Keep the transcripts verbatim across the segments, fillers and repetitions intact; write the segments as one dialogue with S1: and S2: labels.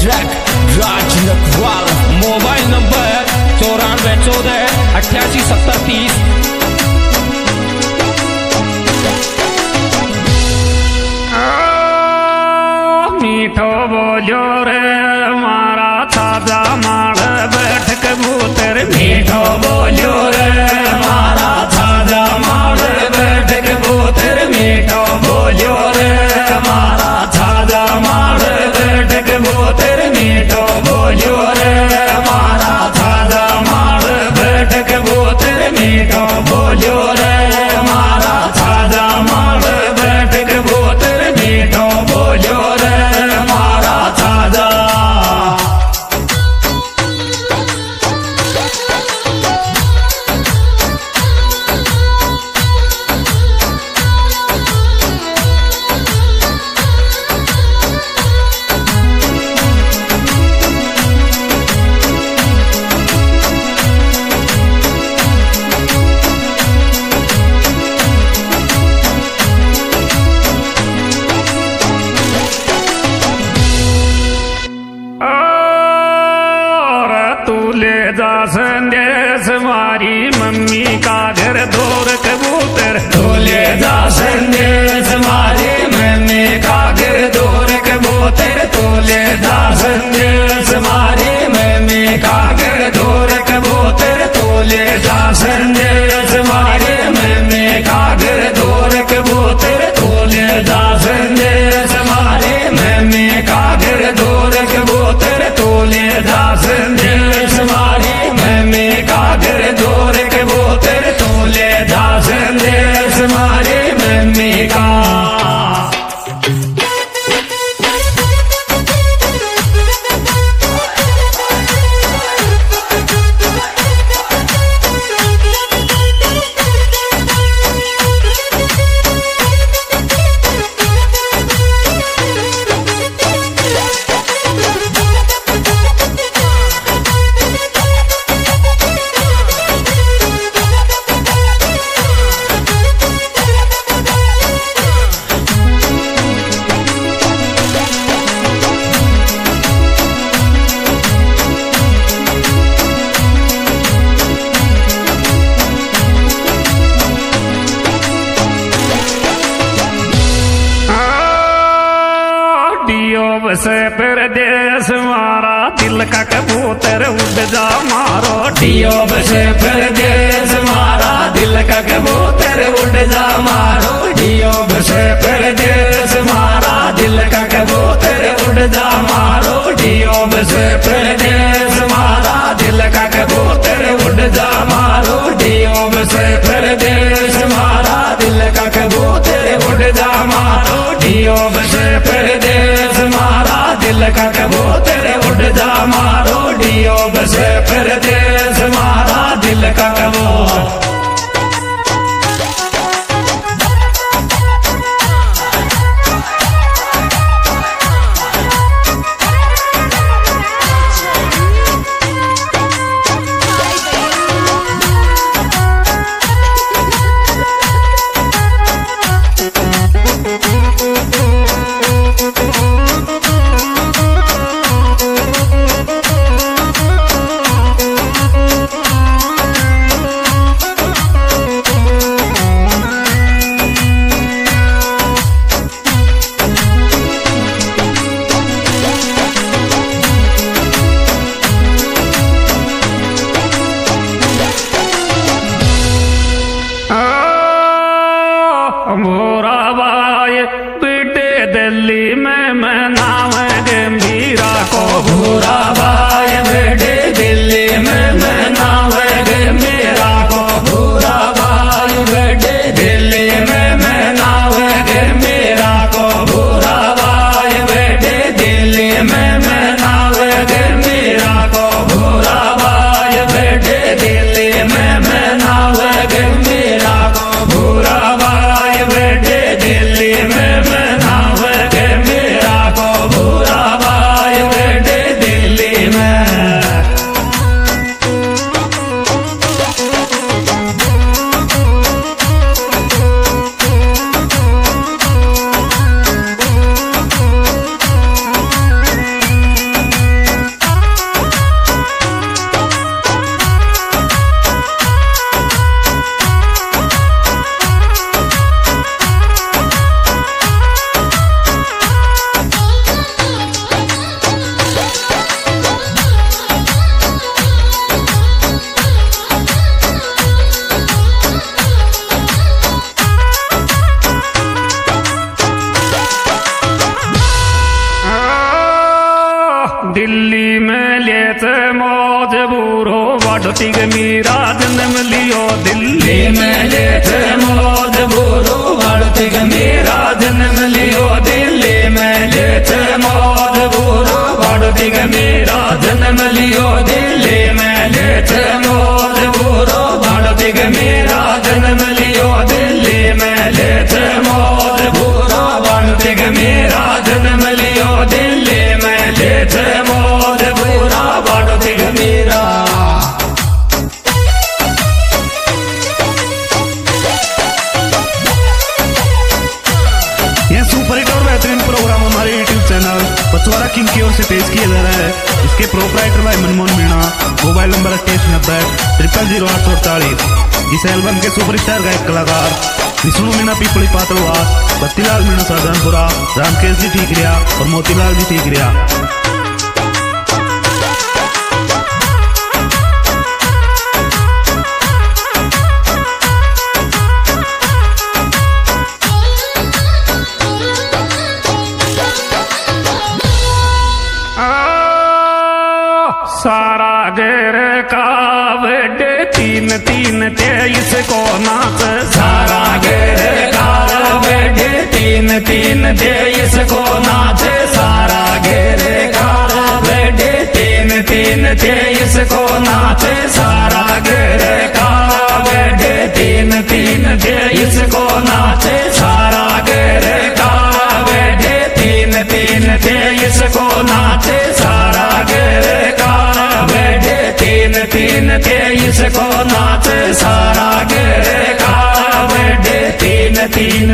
S1: Track Raj Nakwal. Mobile number चौरानवे चौदह अट्ठासी सत्तर तीस।
S2: मीठो बोलो रे मारा ताजा माड़ बैठ कबूतर। मीठो बोलो रे मारा ताजा माड़ बैठ कबूतर। मीठो बोलो रे मारा ताजा माड़ बैठ कबूतर। मीठो बोलो रे मारा ताजा माड़ बैठ कबूतर। मीठो बोलो रे मारा ताजा माड़ बैठ कबूतर। मीठो बोलो रे मारा ताजा। ले जा संदेश मारी मम्मी का घर दूर कबूतर। तू ले जा संदेश मारी मम्मी का घर दूर कबूतर। तू ले जा संदेश मारी मम्मी का घर दूर कबूतर। तू ले जा संदेश मारी मम्मी का घर दूर कबूतर। तू ले जा संदेश मारी मम्मी का घर दूर कबूतर। तू ले जा संदेश मारी मम्मी का घर दूर कबूतर। तू ले जा संदेश मारी मम्मी का। से परदेश मारा दिल का कबूतर उड़ जा मारो। डियोब से परदेश मारा दिल का कबूतर उड़ जा मारो। डियोब से परदेश मारा दिल का कबूतर उड़ जा मारो। डियोब से परदेश मारा दिल का कबूतर उड़ जा मारो। डियोब से परदेश मारा दिल का कबूतर उड़ जा मारो। डियोब से परदेश मारा दिल का कबूतर उड़ जा मारो। डियोब से परदेश मारा दिल का कबूतर। मोरा बाय बेटे दिल्ली में मनावेंगे मीरा को। भूरा बाय बेटे दिल्ली में मनावेंगे मीरा को। भूरा बाय बेटे दिल्ली में मनावेंगे मीरा को। भूरा बाय बेटे दिल्ली में मनावेंगे मीरा को। भूरा बाय बेटे दिल्ली में मनावेंगे मीरा को। बाड़ोती के मीरा जन्म लियो दिल्ली में लेठ मौज बुरो बाड़ोती के मीरा जन्म लियो दिल्ली में लेठ मौज बुरो बाड़ोती के मीरा जन्म लियो दिल्ली में लेठ मौज बुरो बाड़ोती के मीरा जन्म लियो दिल्ली में लेठ मौज बुरो बाड़ोती के मीरा जन्म लियो दिल्ली में लेठ मौज बुरा बाड़ोती के मीरा।
S3: यह सुपर हिट और बेहतरीन प्रोग्राम हमारे यूट्यूब चैनल पचवाड़ा किंग की ओर से पेश किया जा रहा है। इसके प्रोपराइटर भाई मनमोहन मीणा, मोबाइल नंबर अट्ठाईस नब्बे ट्रिपल जीरो आठ सौ अड़तालीस। इस एल्बम के सुपरस्टार गायक कलाकार विष्णु मीणा पीपली पातलवास, बत्तीलाल मीणा सरदानपुरा, रामकेश जी ठीकरिया और मोतीलाल जी ठीकरिया।
S2: सारा गेर का बेडे तीन तीन तेईस को नाच सारा गेर का बेडे तीन तीन तेईस को नाच सारा गेर का बेडे तीन तीन तेईस को नाच सारा गेर का बेडे तीन तीन तेईस को नाच सारा गेर का बेडे तीन तीन तेईस को नाच सारा गेर का बेडे तीन तीन तेईस को नाच सारा गेर का बेडे तीन तीन।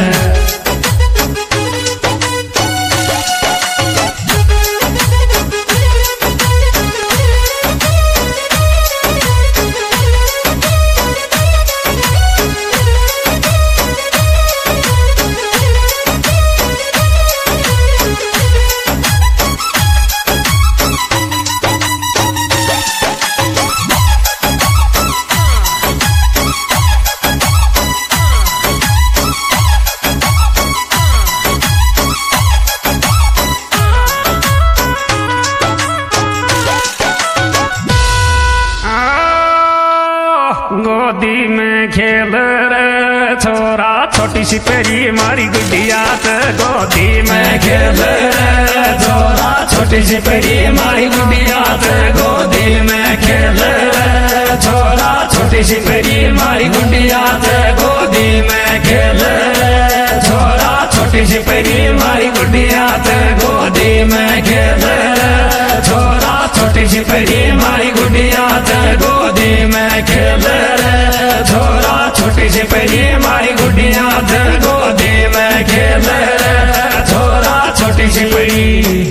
S2: गोदी में खेल रे छोरा छोटी सी तेरी मारी गुडिया त गोदी में खेल रे छोरा छोटी सी तेरी मारी गुडिया त गोदी में खेल रे छोरा छोटी सी तेरी मारी गुडिया त गोदी में खेल रे छोरा छोटी सी तेरी मारी गुडिया त गोदी में खेल रे छोरा छोटी सी तेरी मारी गुडिया त गोदी में खेल रे छोरा छोटी सी तेरी मारी गुडिया त गोदी में खेल रे छोरा छोटी सी तेरी।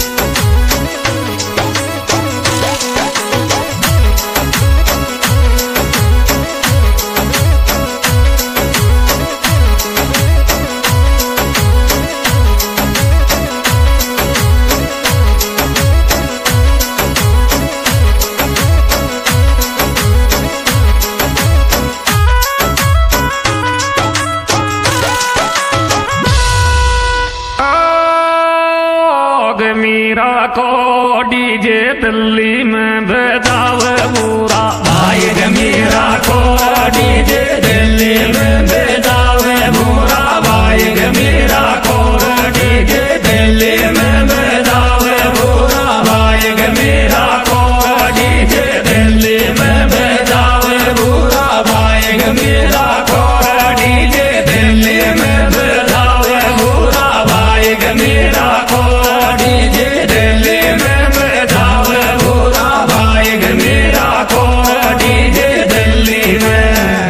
S2: मीरा को डीजे दिल्ली में भेजावे बुरा भाई मीरा को डीजे दिल्ली में भेजावे बुरा भाई मीरा को डीजे दिल्ली में भेजावे बुरा भाई मीरा को डीजे दिल्ली में भेजावे बुरा भाई मीरा को डीजे दिल्ली में भेजावे बुरा भाई मीरा को डीजे दिल्ली में भेजावे बुरा भाई मीरा को डीजे दिल्ली में।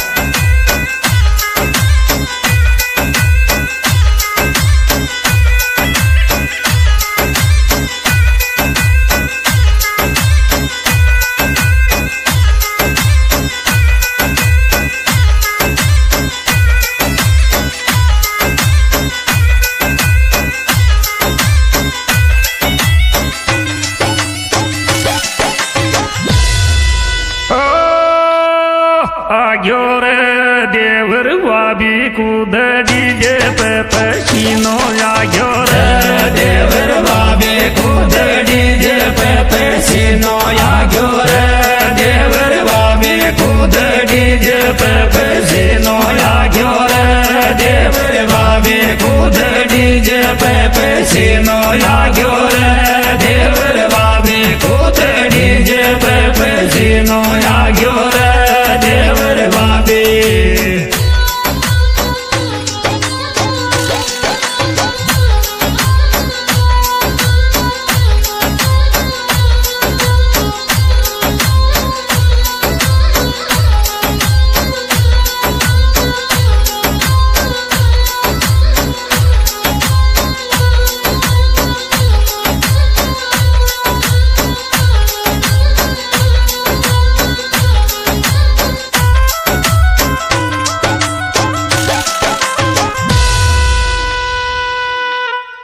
S2: आग्यो रे देवर वाबी कूद डीजे पे पसीनो आग्यो रे देवर वाबी कूद डीजे पे पसीनो आग्यो रे पे पसीनो लाग्यो रे देवर बाबी को डीजे पे पसीनो लाग्यो